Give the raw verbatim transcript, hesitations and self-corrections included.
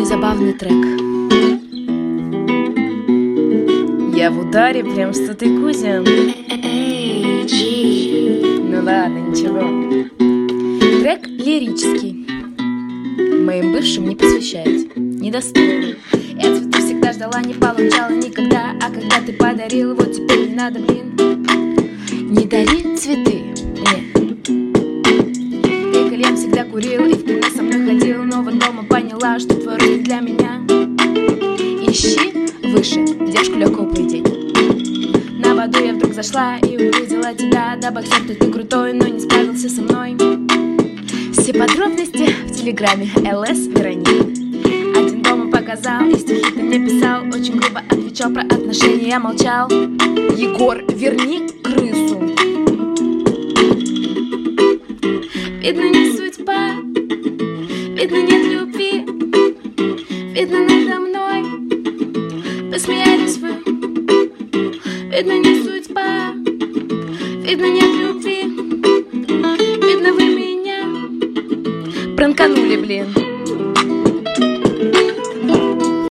забавный трек. Я в ударе, прям что ты, Кузя. Ну ладно, ничего. Трек лирический. Моим бывшим не посвящает, недостойный. Я цветы всегда ждала, не получала никогда. А когда ты подарил, вот теперь не надо, блин. Не дари цветы, нет. Ты кальян всегда курил и в кино со мной ходил, но вот дома поняла, что твой рот для меня. Ищи выше, девушку легкого поведения. На воду я вдруг зашла и увидела тебя. Да, боксер, ты, ты крутой, но не справился со мной. Все подробности в телеграме эл эс Вероника. Один дома показал, и стихи ты мне писал. Очень грубо отвечал про отношения, я молчал. Егор, верни крысу. Видно, не судьба, видно, нет любви. Видно, надо мной посмеялись вы. Видно, не судьба, видно, нет любви. Видно, вы меня пранканули, блин.